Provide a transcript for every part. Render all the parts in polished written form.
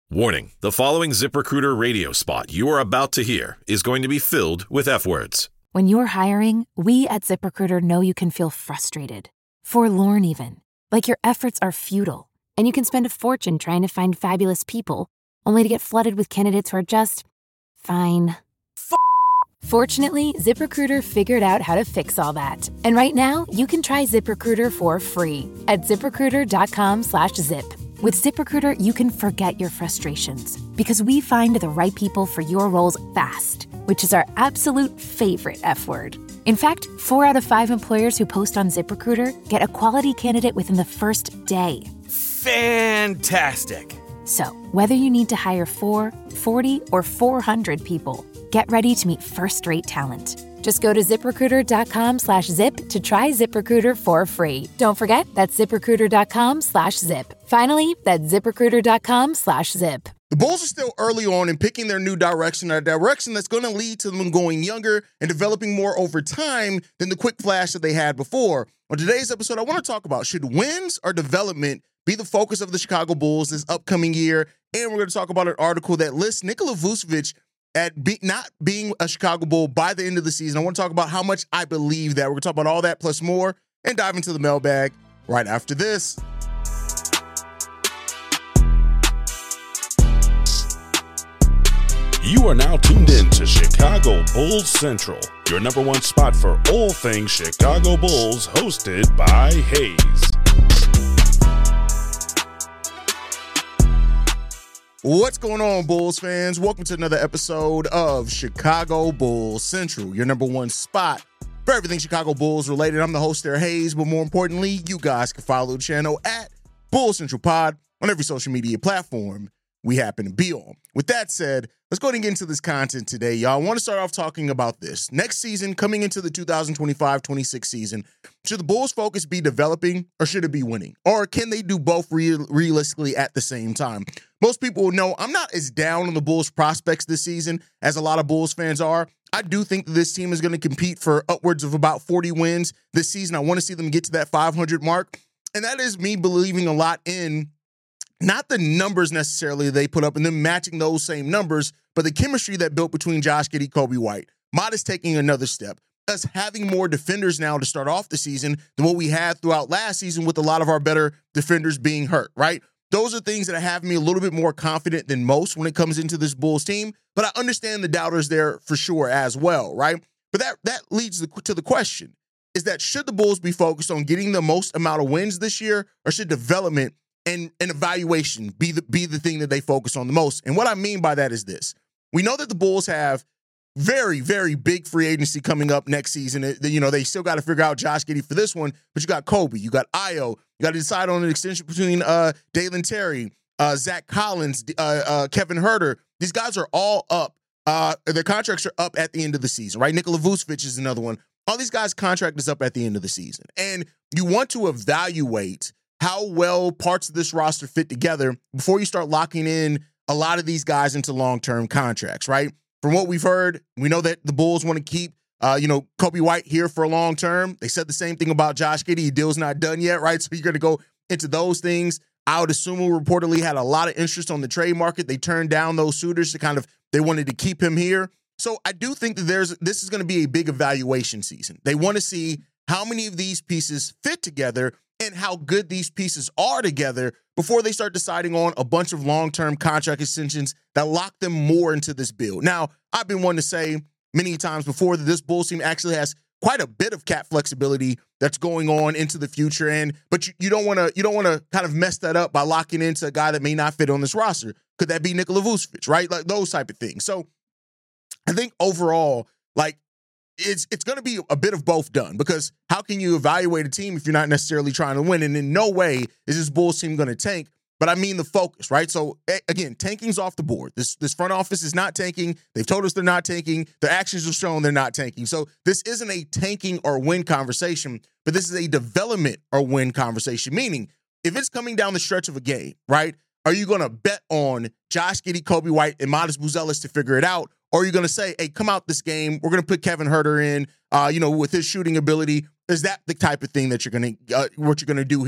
Warning, the following ZipRecruiter radio spot you are about to hear is going to be filled with F-words. When you're hiring, we at ZipRecruiter know you can feel frustrated, forlorn even, like your efforts are futile, and you can spend a fortune trying to find fabulous people, only to get flooded with candidates who are just fine. Fortunately, ZipRecruiter figured out how to fix all that. And right now, you can try ZipRecruiter for free at ZipRecruiter.com/zip. With ZipRecruiter, you can forget your frustrations because we find the right people for your roles fast, which is our absolute favorite F word. In fact, 4 out of 5 employers who post on ZipRecruiter get a quality candidate within the first day. Fantastic. So, whether you need to hire 4, 40, or 400 people, get ready to meet first-rate talent. Just go to ZipRecruiter.com/zip to try ZipRecruiter for free. Don't forget, that's ZipRecruiter.com/zip. Finally, that's ZipRecruiter.com/zip. The Bulls are still early on in picking their new direction, a direction that's going to lead to them going younger and developing more over time than the quick flash that they had before. On today's episode, I want to talk about should wins or development be the focus of the Chicago Bulls this upcoming year, and we're going to talk about an article that lists Nikola Vucevic at not being a Chicago Bull by the end of the season. I want to talk about how much I believe that. We're going to talk about all that plus more and dive into the mailbag right after this. You are now tuned in to Chicago Bulls Central, your number one spot for all things Chicago Bulls, hosted by Hayes. What's going on, Bulls fans? Welcome to another episode of Chicago Bulls Central, your number one spot for everything Chicago Bulls related. I'm the host there, Hayes, but more importantly, you guys can follow the channel at Bulls Central Pod on every social media platform we happen to be on. With that said, let's go ahead and get into this content today, y'all. I want to start off talking about this. Next season, coming into the 2025-26 season, should the Bulls' focus be developing or should it be winning? Or can they do both realistically at the same time? Most people will know I'm not as down on the Bulls' prospects this season as a lot of Bulls fans are. I do think that this team is going to compete for upwards of about 40 wins this season. I want to see them get to that 500 mark. And that is me believing a lot in not the numbers necessarily they put up and them matching those same numbers, but the chemistry that built between Josh Giddey, Coby White. Modest taking another step. Us having more defenders now to start off the season than what we had throughout last season with a lot of our better defenders being hurt, right? Those are things that have me a little bit more confident than most when it comes into this Bulls team, but I understand the doubters there for sure as well, right? But that leads to the question, is that should the Bulls be focused on getting the most amount of wins this year, or should development and evaluation be the thing that they focus on the most? And what I mean by that is this. We know that the Bulls have very, very big free agency coming up next season. They still got to figure out Josh Giddey for this one, but you got Coby, you got Ayo, you got to decide on an extension between Dalen Terry, Zach Collins, Kevin Huerter. These guys are all up. Their contracts are up at the end of the season, right? Nikola Vucevic is another one. All these guys' contract is up at the end of the season. And you want to evaluate how well parts of this roster fit together before you start locking in a lot of these guys into long-term contracts, right? From what we've heard, we know that the Bulls want to keep, Coby White here for a long term. They said the same thing about Josh Giddey. The deal's not done yet, right? So you're going to go into those things. Ayo Dosunmu reportedly had a lot of interest on the trade market. They turned down those suitors they wanted to keep him here. So I do think that this is going to be a big evaluation season. They want to see how many of these pieces fit together and how good these pieces are together before they start deciding on a bunch of long-term contract extensions that lock them more into this build. Now, I've been one to say many times before that this Bulls team actually has quite a bit of cap flexibility that's going on into the future, but you don't want to kind of mess that up by locking into a guy that may not fit on this roster. Could that be Nikola Vucevic, right? Like those type of things. So I think overall, it's going to be a bit of both done, because how can you evaluate a team if you're not necessarily trying to win? And in no way is this Bulls team going to tank, but I mean the focus, right? So again, tanking's off the board. This front office is not tanking. They've told us they're not tanking. Their actions have shown they're not tanking. So this isn't a tanking or win conversation, but this is a development or win conversation, meaning if it's coming down the stretch of a game, right, are you going to bet on Josh Giddey, Coby White, and Modest Buzelis to figure it out? Or are you going to say, hey, come out this game, we're going to put Kevin Huerter in, with his shooting ability? Is that the type of thing that you're going to do here?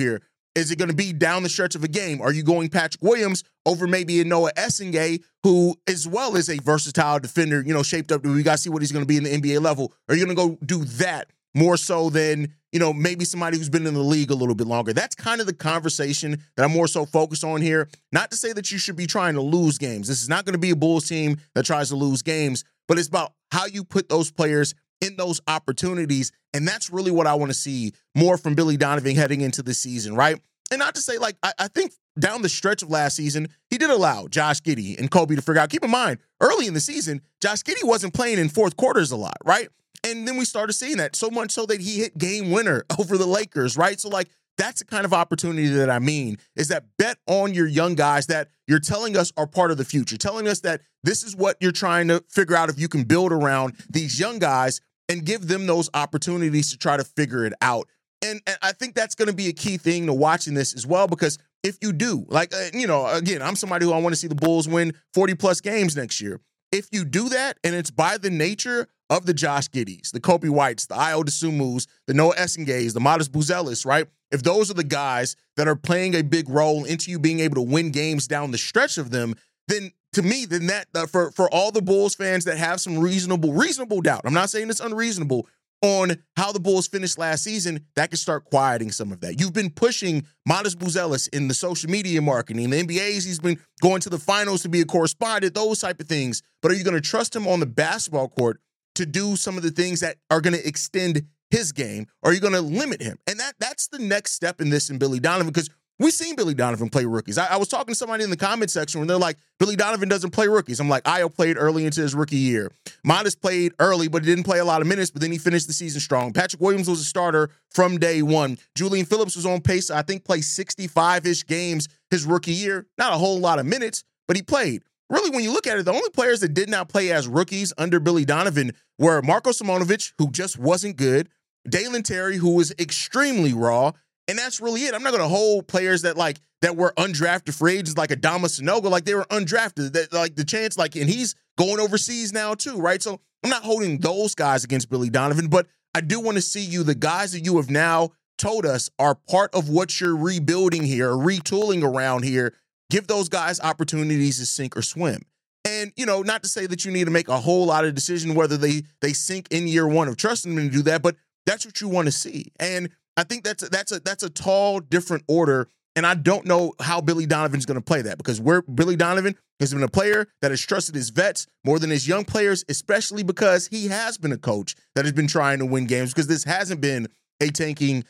Is it going to be down the stretch of a game? Are you going Patrick Williams over maybe a Noah Essingay, who as well is a versatile defender, shaped up to, we got to see what he's going to be in the NBA level? Are you going to go do that more so than, maybe somebody who's been in the league a little bit longer? That's kind of the conversation that I'm more so focused on here. Not to say that you should be trying to lose games. This is not going to be a Bulls team that tries to lose games, but it's about how you put those players in those opportunities. And that's really what I want to see more from Billy Donovan heading into the season, right? And not to say, I think down the stretch of last season, he did allow Josh Giddey and Kobe to figure out. Keep in mind, early in the season, Josh Giddey wasn't playing in fourth quarters a lot, right? And then we started seeing that, so much so that he hit game winner over the Lakers, right? So, that's the kind of opportunity that I mean, is that bet on your young guys that you're telling us are part of the future, telling us that this is what you're trying to figure out if you can build around these young guys and give them those opportunities to try to figure it out. And I think that's going to be a key thing to watching this as well, because if you do, again, I'm somebody who I want to see the Bulls win 40-plus games next year. If you do that, and it's by the nature of the Josh Giddeys, the Kobe Whites, the Ayo Dosunmus, the Noah Essingays, the Modest Buzelis, right? If those are the guys that are playing a big role into you being able to win games down the stretch of them, then to me, then that for all the Bulls fans that have some reasonable doubt, I'm not saying it's unreasonable, on how the Bulls finished last season, that can start quieting some of that. You've been pushing Modest Buzelis in the social media marketing. The NBA's, he's been going to the finals to be a correspondent, those type of things. But are you going to trust him on the basketball court to do some of the things that are going to extend his game? Or are you going to limit him? And that's the next step in this in Billy Donovan, because we've seen Billy Donovan play rookies. I was talking to somebody in the comment section when they're like, Billy Donovan doesn't play rookies. I'm like, Ayo played early into his rookie year. Modest played early, but he didn't play a lot of minutes, but then he finished the season strong. Patrick Williams was a starter from day one. Julian Phillips was on pace, I think, play 65-ish games his rookie year. Not a whole lot of minutes, but he played. Really, when you look at it, the only players that did not play as rookies under Billy Donovan were Marko Simonovic, who just wasn't good, Dalen Terry, who was extremely raw, and that's really it. I'm not going to hold players that were undrafted free agents like Adama Sanogo, they were undrafted. That the chance, and he's going overseas now too, right? So I'm not holding those guys against Billy Donovan, but I do want to see the guys that you have now told us are part of what you're rebuilding here, or retooling around here. Give those guys opportunities to sink or swim. And, not to say that you need to make a whole lot of decision whether they sink in year one of trusting them to do that, but that's what you want to see. And I think that's a tall, different order, and I don't know how Billy Donovan's going to play that, because Billy Donovan has been a player that has trusted his vets more than his young players, especially because he has been a coach that has been trying to win games, because this hasn't been a tanking,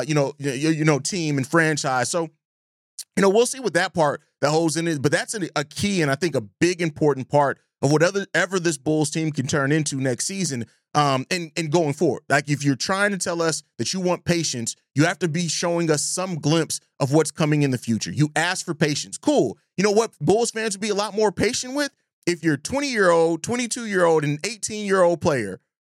team and franchise. So, we'll see what that part that holds in it, but that's a key and I think a big important part of whatever this Bulls team can turn into next season. And going forward, if you're trying to tell us that you want patience, you have to be showing us some glimpse of what's coming in the future. You ask for patience. Cool. You know what Bulls fans would be a lot more patient with? If your 20-year-old, 22-year-old, and 18-year-old player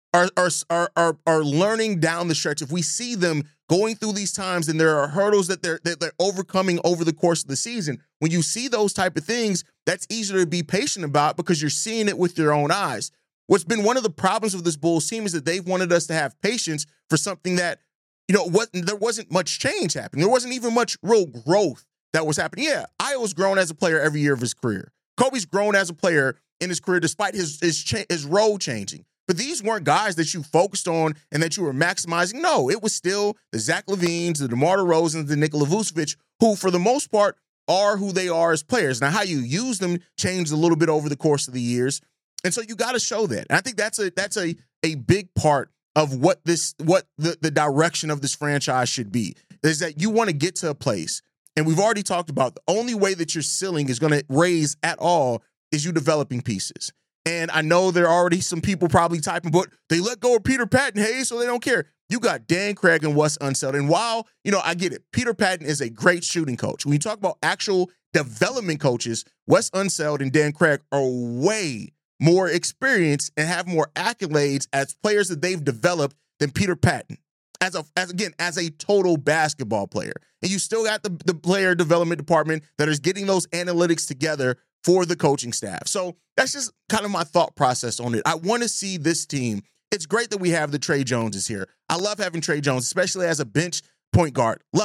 are learning down the stretch, if we see them going through these times and there are hurdles that they're overcoming over the course of the season, when you see those type of things, that's easier to be patient about because you're seeing it with your own eyes. What's been one of the problems of this Bulls team is that they've wanted us to have patience for something that, there wasn't much change happening. There wasn't even much real growth that was happening. Yeah, Ayo's grown as a player every year of his career. Kobe's grown as a player in his career despite his role changing. But these weren't guys that you focused on and that you were maximizing. No, it was still the Zach LaVines, the DeMar DeRozans, the Nikola Vucevic, who for the most part are who they are as players. Now, how you use them changed a little bit over the course of the years. And so you got to show that. And I think that's a big part of what the direction of this franchise should be, is that you want to get to a place. And we've already talked about the only way that your ceiling is going to raise at all is you developing pieces. And I know there are already some people probably typing, but they let go of Peter Patton, hey, so they don't care. You got Dan Craig and Wes Unseld. And while, I get it, Peter Patton is a great shooting coach. When you talk about actual development coaches, Wes Unseld and Dan Craig are way more experienced and have more accolades as players that they've developed than Peter Patton as a total basketball player. And you still got the player development department that is getting those analytics together for the coaching staff. So that's just kind of my thought process on it. I want to see this team. It's great that we have the Trey Joneses here. I love having Trey Jones, especially as a bench point guard. Love it.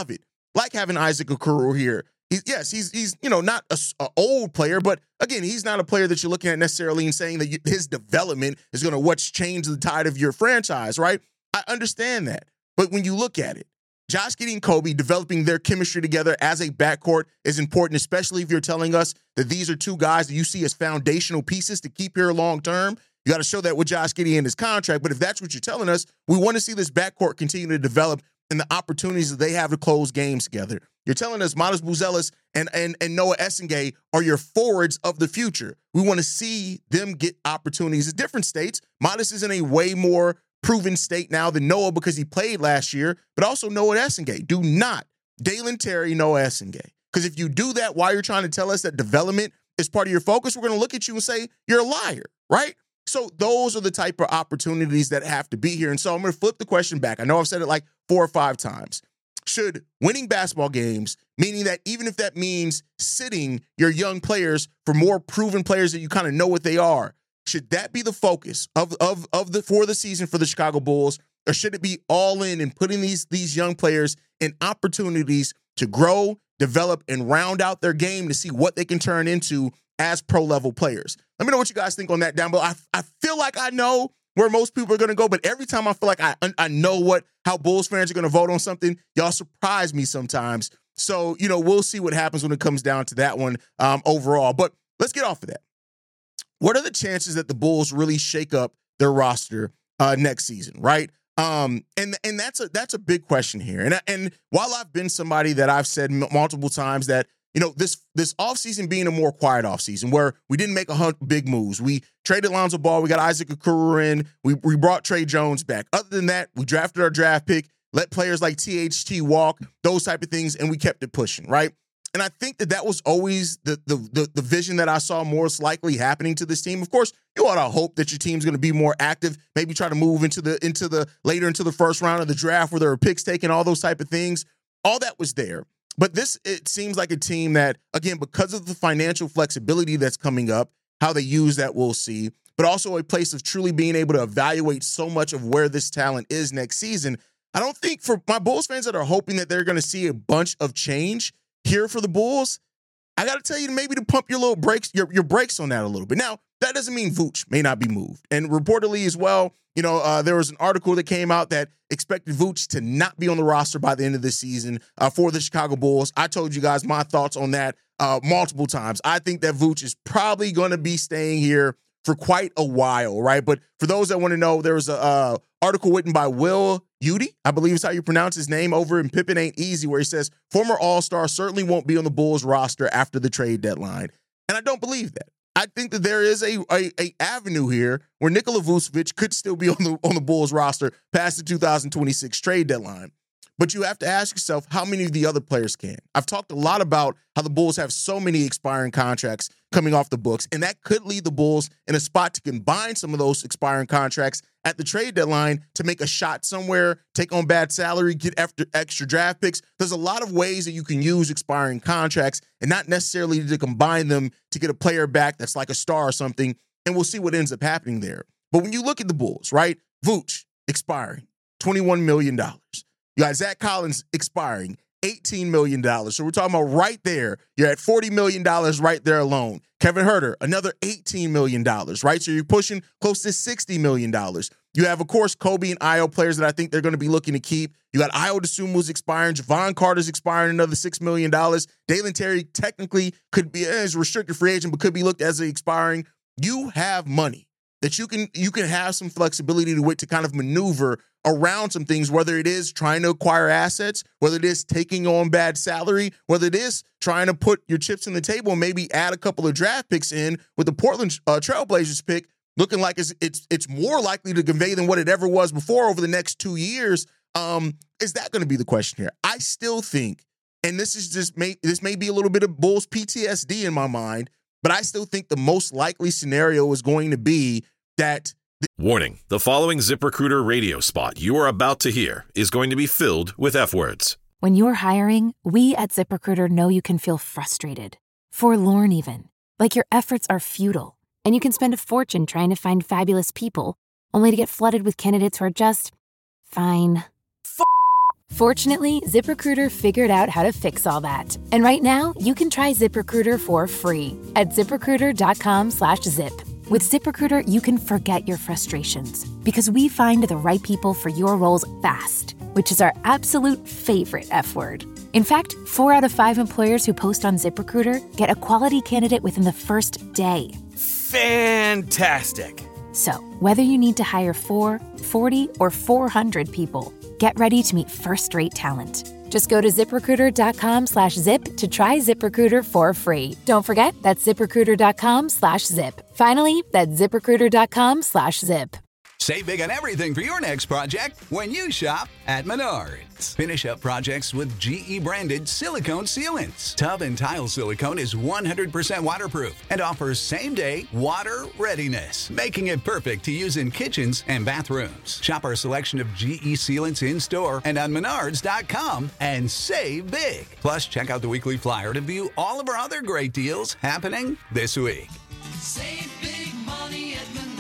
like having Isaac Okoro here. He's not an old player, but again, he's not a player that you're looking at necessarily and saying that his development is going to what's changed the tide of your franchise, right? I understand that. But when you look at it, Josh Giddey and Kobe developing their chemistry together as a backcourt is important, especially if you're telling us that these are two guys that you see as foundational pieces to keep here long term. You got to show that with Josh Giddey in his contract. But if that's what you're telling us, we want to see this backcourt continue to develop and the opportunities that they have to close games together. You're telling us Matas Buzelis and Noah Essengay are your forwards of the future. We want to see them get opportunities at different states. Matas is in a way more proven state now than Noah because he played last year, but also Noah Essengay. Do not Dalen Terry, Noah Essengay. Because if you do that while you're trying to tell us that development is part of your focus, we're going to look at you and say you're a liar, right? So those are the type of opportunities that have to be here. And so I'm going to flip the question back. I know I've said it like 4 or 5 times. Should winning basketball games, meaning that even if that means sitting your young players for more proven players that you kind of know what they are, should that be the focus for the season for the Chicago Bulls, or should it be all in and putting these young players in opportunities to grow, develop, and round out their game to see what they can turn into as pro-level players? Let me know what you guys think on that down below. I feel like I know where most people are going to go, but every time I feel like I know how Bulls fans are going to vote on something, y'all surprise me sometimes. So, we'll see what happens when it comes down to that one overall. But let's get off of that. What are the chances that the Bulls really shake up their roster next season, right? And that's a big question here. And while I've been somebody that I've said multiple times that, this offseason being a more quiet offseason where we didn't make big moves. We traded Lonzo Ball. We got Isaac Okoro in. We brought Trey Jones back. Other than that, we drafted our draft pick, let players like THT walk, those type of things, and we kept it pushing, right? And I think that was always the vision that I saw most likely happening to this team. Of course, you ought to hope that your team's going to be more active, maybe try to move into the later into the first round of the draft where there are picks taken, all those type of things. All that was there. But it seems like a team that, again, because of the financial flexibility that's coming up, how they use that we'll see, but also a place of truly being able to evaluate so much of where this talent is next season. I don't think for my Bulls fans that are hoping that they're going to see a bunch of change here for the Bulls, I got to tell you maybe to pump your little brakes, your brakes on that a little bit. Now, that doesn't mean Vooch may not be moved. And reportedly as well, there was an article that came out that expected Vooch to not be on the roster by the end of this season for the Chicago Bulls. I told you guys my thoughts on that multiple times. I think that Vooch is probably going to be staying here for quite a while, right? But for those that want to know, there was a article written by Will Udy, I believe is how you pronounce his name, over in Pippin Ain't Easy, where he says, former All-Star certainly won't be on the Bulls roster after the trade deadline. And I don't believe that. I think that there is a avenue here where Nikola Vucevic could still be on the Bulls roster past the 2026 trade deadline. But you have to ask yourself how many of the other players can. I've talked a lot about how the Bulls have so many expiring contracts coming off the books, and that could lead the Bulls in a spot to combine some of those expiring contracts at the trade deadline to make a shot somewhere, take on bad salary, get after extra draft picks. There's a lot of ways that you can use expiring contracts and not necessarily to combine them to get a player back that's like a star or something, and we'll see what ends up happening there. But when you look at the Bulls, right, Vooch expiring, $21 million. You got Zach Collins expiring, $18 million. So we're talking about right there. You're at $40 million right there alone. Kevin Huerter, another $18 million, right? So you're pushing close to $60 million. You have, of course, Kobe and Ayo players that I think they're going to be looking to keep. You got Ayo Dosunmu's expiring. Javon Carter's expiring another $6 million. Dalen Terry technically could be as a restricted free agent, but could be looked as expiring. You have money that you can have some flexibility to kind of maneuver around some things, whether it is trying to acquire assets, whether it is taking on bad salary, whether it is trying to put your chips on the table and maybe add a couple of draft picks in with the Portland Trailblazers pick, looking like it's more likely to convey than what it ever was before over the next 2 years. Is that going to be the question here? I still think, and this may be a little bit of Bulls PTSD in my mind, but I still think the most likely scenario is going to be that. Warning, the following ZipRecruiter radio spot you are about to hear is going to be filled with F-words. When you're hiring, we at ZipRecruiter know you can feel frustrated, forlorn even, like your efforts are futile, and you can spend a fortune trying to find fabulous people, only to get flooded with candidates who are just fine. Fortunately, ZipRecruiter figured out how to fix all that. And right now, you can try ZipRecruiter for free at ZipRecruiter.com/zip. With ZipRecruiter, you can forget your frustrations because we find the right people for your roles fast, which is our absolute favorite F word. In fact, 4 out of 5 employers who post on ZipRecruiter get a quality candidate within the first day. Fantastic. So, whether you need to hire 4, 40, or 400 people, get ready to meet first-rate talent. Just go to ZipRecruiter.com/zip to try ZipRecruiter for free. Don't forget, that's ZipRecruiter.com/zip. Finally, that's ZipRecruiter.com/zip. Save big on everything for your next project when you shop at Menards. Finish up projects with GE-branded silicone sealants. Tub and tile silicone is 100% waterproof and offers same-day water readiness, making it perfect to use in kitchens and bathrooms. Shop our selection of GE sealants in-store and on Menards.com and save big. Plus, check out the weekly flyer to view all of our other great deals happening this week. Save big money at Menards.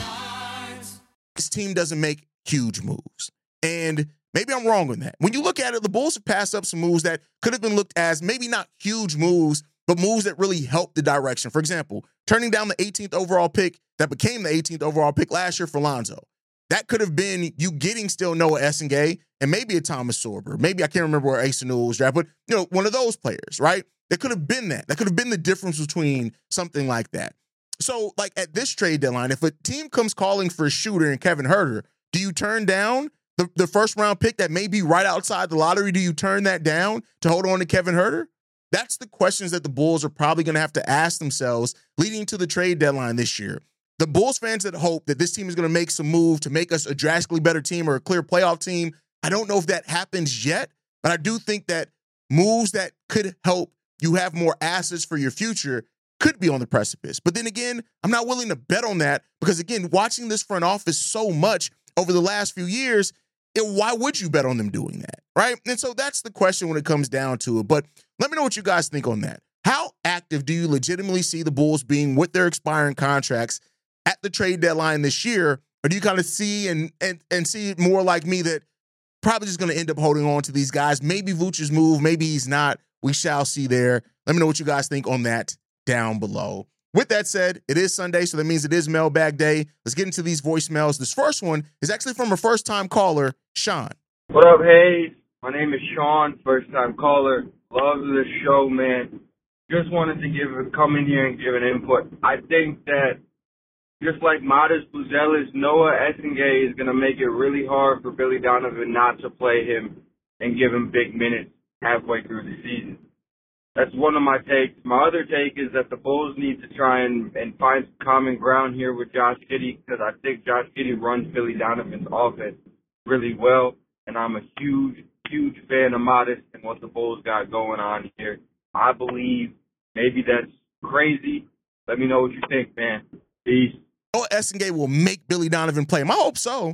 This team doesn't make huge moves. And maybe I'm wrong on that. When you look at it, the Bulls have passed up some moves that could have been looked as maybe not huge moves, but moves that really helped the direction. For example, turning down the 18th overall pick that became the 18th overall pick last year for Lonzo. That could have been you getting still Noah Essengay and maybe a Thomas Sorber. Maybe I can't remember where Asa Newell was drafted, but one of those players, right? That could have been that. That could have been the difference between something like that. So, like, at this trade deadline, if a team comes calling for a shooter and Kevin Huerter, do you turn down the first-round pick that may be right outside the lottery? Do you turn that down to hold on to Kevin Huerter? That's the questions that the Bulls are probably going to have to ask themselves leading to the trade deadline this year. The Bulls fans that hope that this team is going to make some move to make us a drastically better team or a clear playoff team, I don't know if that happens yet, but I do think that moves that could help you have more assets for your future could be on the precipice. But then again, I'm not willing to bet on that because, again, watching this front office so much over the last few years, why would you bet on them doing that, right? And so that's the question when it comes down to it. But let me know what you guys think on that. How active do you legitimately see the Bulls being with their expiring contracts at the trade deadline this year? Or do you kind of see and see it more like me that probably just going to end up holding on to these guys? Maybe Vooch's move, maybe he's not. We shall see there. Let me know what you guys think on that down below. With that said, it is Sunday, so that means it is mailbag day. Let's get into these voicemails. This first one is actually from a first-time caller, Sean. What up, Hayes? My name is Sean, first-time caller. Love the show, man. Just wanted to come in here and give an input. I think that just like Modest Buzelis, Noah Essengay is going to make it really hard for Billy Donovan not to play him and give him big minutes halfway through the season. That's one of my takes. My other take is that the Bulls need to try and find some common ground here with Josh Giddey because I think Josh Giddey runs Billy Donovan's offense really well, and I'm a huge, huge fan of Modest and what the Bulls got going on here. I believe maybe that's crazy. Let me know what you think, man. Peace. Noah Essengay will make Billy Donovan play him. I hope so.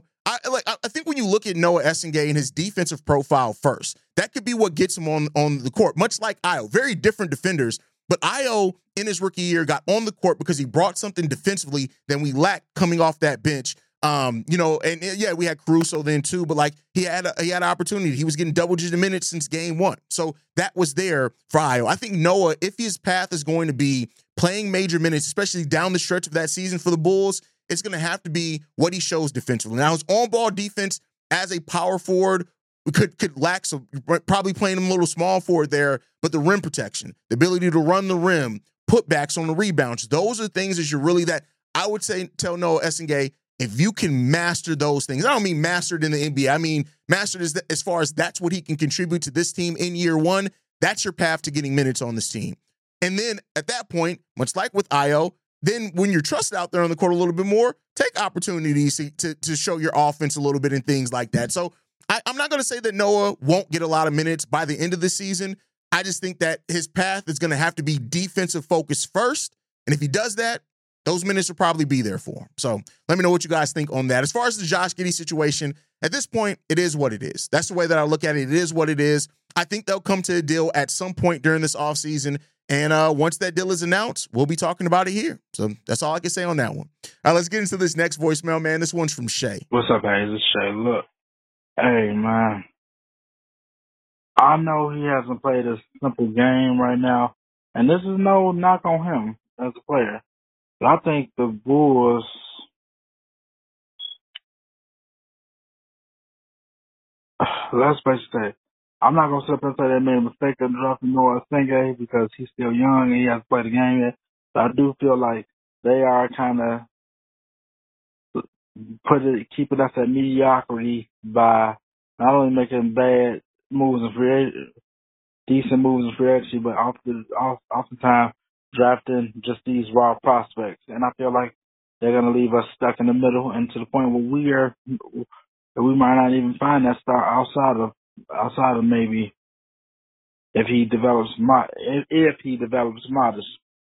I think when you look at Noah Essengay and his defensive profile first, that could be what gets him on the court, much like Ayo. Very different defenders, but Ayo in his rookie year got on the court because he brought something defensively that we lacked coming off that bench. And yeah, we had Caruso then too, but like he had an opportunity. He was getting double-digit minutes since game one. So that was there for Ayo. I think Noah, if his path is going to be playing major minutes, especially down the stretch of that season for the Bulls, it's going to have to be what he shows defensively. Now, his on-ball defense as a power forward could lack some, probably playing him a little small forward there, but the rim protection, the ability to run the rim, putbacks on the rebounds, those are things that you're really that I would say tell Noah Essengay, if you can master those things. I don't mean mastered in the NBA. I mean mastered as far as that's what he can contribute to this team in year one. That's your path to getting minutes on this team. And then at that point, much like with Ayo, then when you're trusted out there on the court a little bit more, take opportunities to show your offense a little bit and things like that. So I'm not going to say that Noah won't get a lot of minutes by the end of the season. I just think that his path is going to have to be defensive focused first. And if he does that, those minutes will probably be there for him. So let me know what you guys think on that. As far as the Josh Giddey situation, at this point, it is what it is. That's the way that I look at it. It is what it is. I think they'll come to a deal at some point during this offseason. And once that deal is announced, we'll be talking about it here. So that's all I can say on that one. All right, let's get into this next voicemail, man. This one's from Shay. What's up, Hayes? It's Shay. Look, hey, man, I know he hasn't played a simple game right now, and this is no knock on him as a player. But I think the Bulls, let's basically say, I'm not going to sit up and say they made a mistake in drafting Noah Senge because he's still young and he hasn't played a game yet. But I do feel like they are kind of keeping us at mediocrity by not only making bad moves in decent moves in free agency, but oftentimes drafting just these raw prospects. And I feel like they're going to leave us stuck in the middle and to the point where we might not even find that star outside of maybe if he develops modest.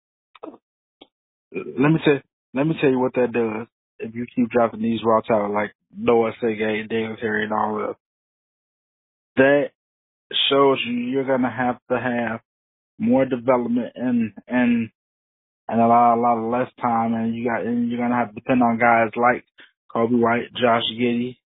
Let me tell you what that does. If you keep drafting these raw talent like Noah Sege, Daniel Terry, and all of that shows you're gonna have to have more development and a lot of less time, and you're gonna have to depend on guys like Kobe White, Josh Giddey,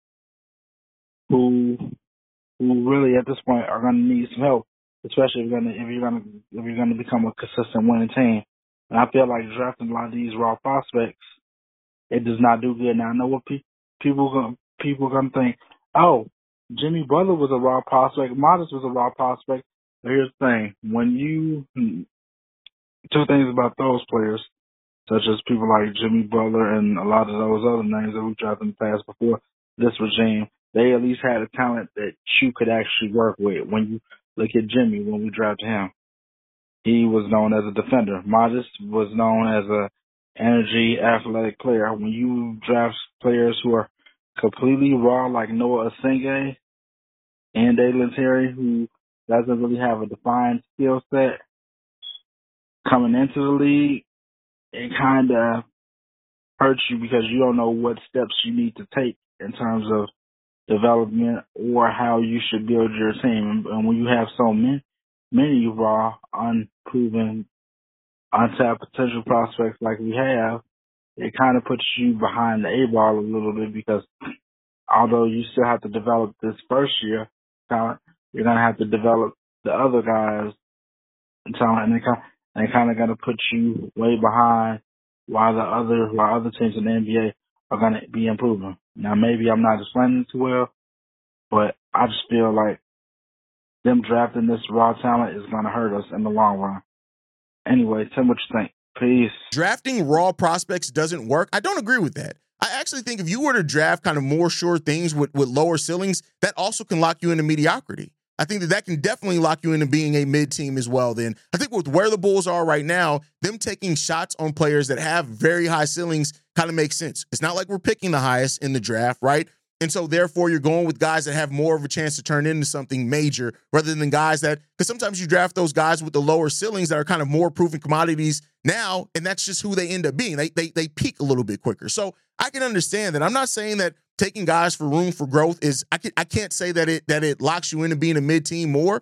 who really at this point are gonna need some help, especially if you're gonna become a consistent winning team. And I feel like drafting a lot of these raw prospects, it does not do good. Now I know what people gonna think. Oh, Jimmy Butler was a raw prospect. Modest was a raw prospect. But here's the thing: two things about those players, such as people like Jimmy Butler and a lot of those other names that we drafted in the past before this regime, they at least had a talent that you could actually work with. When you look at Jimmy, when we drafted him, he was known as a defender. Modest was known as a energy, athletic player. When you draft players who are completely raw, like Noah Senge and Dalen Terry, who doesn't really have a defined skill set coming into the league, it kind of hurts you because you don't know what steps you need to take in terms of development or how you should build your team. And when you have so many raw, unproven, untapped potential prospects like we have, it kind of puts you behind the eight ball a little bit because although you still have to develop this first year talent, you're going to have to develop the other guys' talent, and they kind of going to put you way behind while other teams in the NBA are going to be improving. Now, maybe I'm not explaining it too well, but I just feel like them drafting this raw talent is going to hurt us in the long run. Anyway, Tim, what you think? Peace. Drafting raw prospects doesn't work. I don't agree with that. I actually think if you were to draft kind of more sure things with lower ceilings, that also can lock you into mediocrity. I think that can definitely lock you into being a mid-team as well. Then I think with where the Bulls are right now, them taking shots on players that have very high ceilings kind of makes sense. It's not like we're picking the highest in the draft, right? And so therefore you're going with guys that have more of a chance to turn into something major rather than guys that, because sometimes you draft those guys with the lower ceilings that are kind of more proven commodities now, and that's just who they end up being. They peak a little bit quicker. So I can understand that. I'm not saying that taking guys for room for growth is, I can't say that it locks you into being a mid-team more.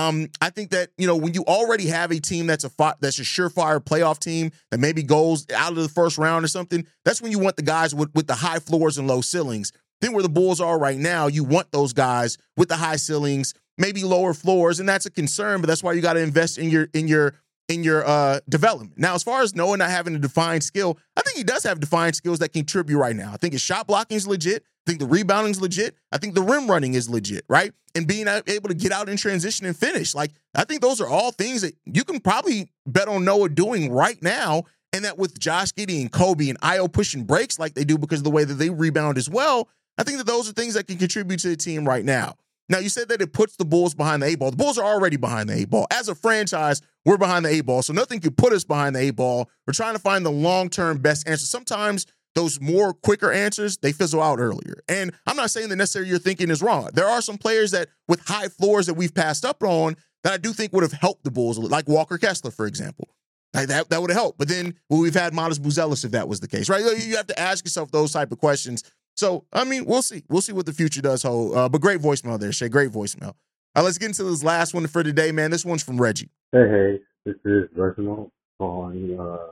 I think that, when you already have a team that's a surefire playoff team that maybe goes out of the first round or something, that's when you want the guys with the high floors and low ceilings. Then where the Bulls are right now, you want those guys with the high ceilings, maybe lower floors, and that's a concern, but that's why you got to invest in your development. Now, as far as Noah not having a defined skill, I think he does have defined skills that contribute right now. I think his shot blocking is legit. I think the rebounding is legit. I think the rim running is legit, right? And being able to get out in transition and finish. I think those are all things that you can probably bet on Noah doing right now. And that with Josh Giddey and Kobe and Io pushing breaks like they do because of the way that they rebound as well, I think that those are things that can contribute to the team right now. Now, you said that it puts the Bulls behind the eight ball. The Bulls are already behind the eight ball. As a franchise, we're behind the eight ball, so nothing can put us behind the eight ball. We're trying to find the long-term best answer. Sometimes those more quicker answers, they fizzle out earlier. And I'm not saying that necessarily your thinking is wrong. There are some players that with high floors that we've passed up on that I do think would have helped the Bulls, like Walker Kessler, for example. Like that would have helped. But then we've had Modest Buzelis if that was the case, right? You have to ask yourself those type of questions. So, I mean, we'll see. We'll see what the future does hold. But great voicemail there, Shay. Great voicemail. Let's get into this last one for today, man. This one's from Reggie. Hey, this is Reginald calling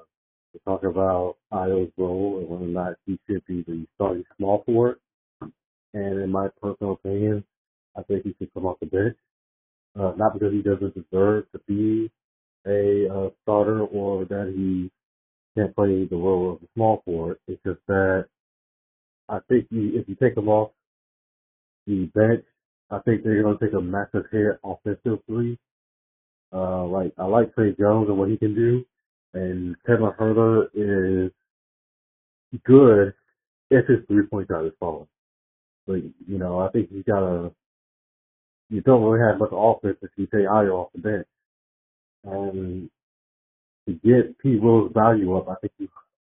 to talk about Io's role and whether or not he should be the starting small forward. And in my personal opinion, I think he should come off the bench. not because he doesn't deserve to be a starter or that he can't play the role of a small forward. It's just that I think if you take him off the bench, I think they're going to take a massive hit offensively. I like Trey Jones and what he can do, and Kevin Huerter is good if his 3-point shot is falling. But, I think you don't really have much offense if you take Ayo off the bench. And to get P. Will's value up, I think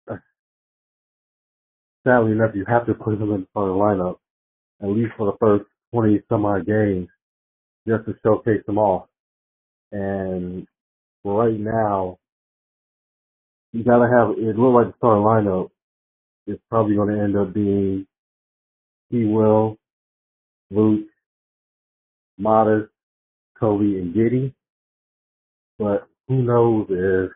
sadly enough, you have to put him in the starting lineup, at least for the first 20 some odd games, just to showcase them off. And right now, you gotta have, it looks like the starting lineup is probably going to end up being P. Will, Luke, Modest, Kobe, and Giddey. But who knows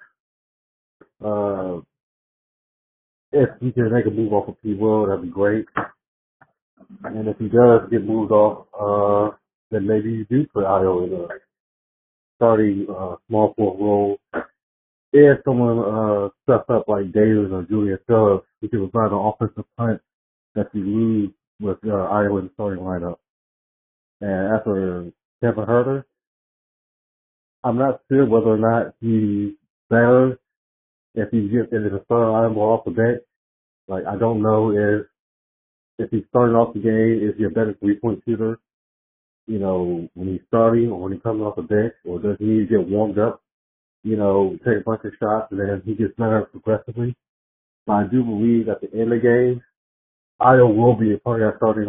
if he can make a move off of P. Will, that'd be great. And if he does get moved off, then maybe you do put Ayo in a starting small forward role. If someone steps up like Davis or Julius Phillips, we can provide an offensive punch that you lose with Ayo in the starting lineup. And as for Kevin Huerter, I'm not sure whether or not he's better if he gets into the starting lineup or off the bench. I don't know if he's starting off the game, is he a better 3-point shooter, when he's starting or when he's coming off the bench, or does he need to get warmed up, take a bunch of shots and then he gets better progressively. But I do believe at the end of the game, Ayo will be a part of that starting,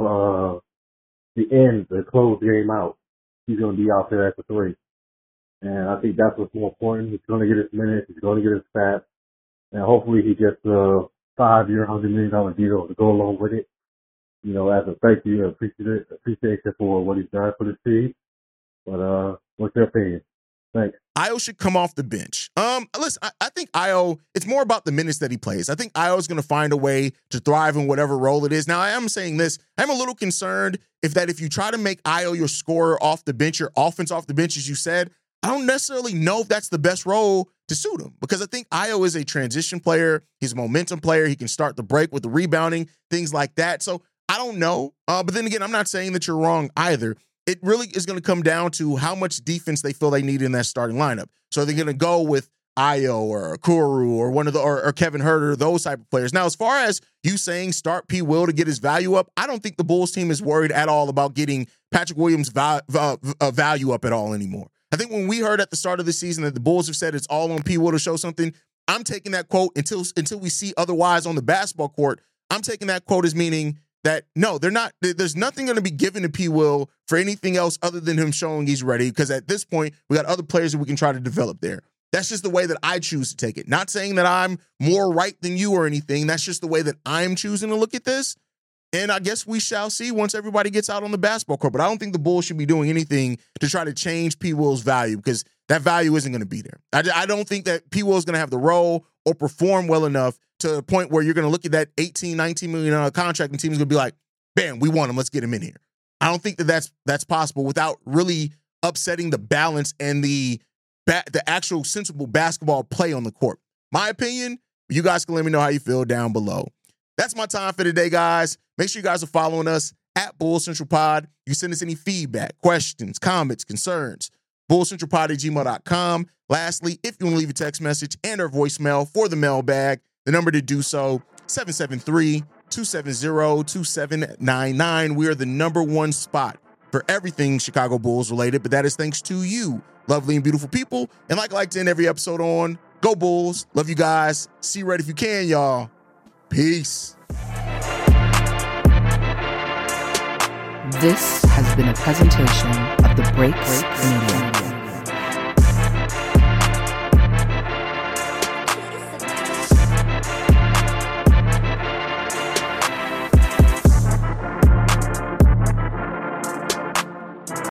the close the game out. He's going to be out there at the 3. And I think that's what's more important. He's going to get his minutes. He's going to get his stats. And hopefully he gets a 5-year, $100 million deal to go along with it. As a thank you, appreciation for what he's done for the team. But what's your opinion? Thanks. Ayo should come off the bench. Listen, I think Ayo, it's more about the minutes that he plays. I think Ayo is going to find a way to thrive in whatever role it is. Now, I am saying this. I'm a little concerned if you try to make Ayo your scorer off the bench, your offense off the bench, as you said, I don't necessarily know if that's the best role to suit him, because I think Ayo is a transition player. He's a momentum player. He can start the break with the rebounding, things like that. So I don't know. But then again, I'm not saying that you're wrong either. It really is going to come down to how much defense they feel they need in that starting lineup. So they're going to go with Ayo or Okoro or one of or Kevin Huerter, those type of players. Now, as far as you saying start P. Will to get his value up, I don't think the Bulls team is worried at all about getting Patrick Williams' value up at all anymore. I think when we heard at the start of the season that the Bulls have said it's all on P. Will to show something, I'm taking that quote until we see otherwise on the basketball court. I'm taking that quote as meaning that, no, they're not. There's nothing going to be given to P. Will for anything else other than him showing he's ready, because at this point, we got other players that we can try to develop there. That's just the way that I choose to take it. Not saying that I'm more right than you or anything. That's just the way that I'm choosing to look at this. And I guess we shall see once everybody gets out on the basketball court. But I don't think the Bulls should be doing anything to try to change P. Will's value, because that value isn't going to be there. I don't think that P. Will is going to have the role or perform well enough to a point where you're going to look at that $18, $19 million contract and team's going to be like, bam, we want him. Let's get him in here. I don't think that that's possible without really upsetting the balance and the actual sensible basketball play on the court. My opinion, you guys can let me know how you feel down below. That's my time for today, guys. Make sure you guys are following us at Bulls Central Pod. You send us any feedback, questions, comments, concerns, bullcentralpod@gmail.com. Lastly, if you want to leave a text message and or voicemail for the mailbag, the number to do so, 773-270-2799. We are the #1 spot for everything Chicago Bulls related, but that is thanks to you, lovely and beautiful people. And like I like to end every episode on, go Bulls. Love you guys. See you right if you can, y'all. Peace. This has been a presentation of the Break Media.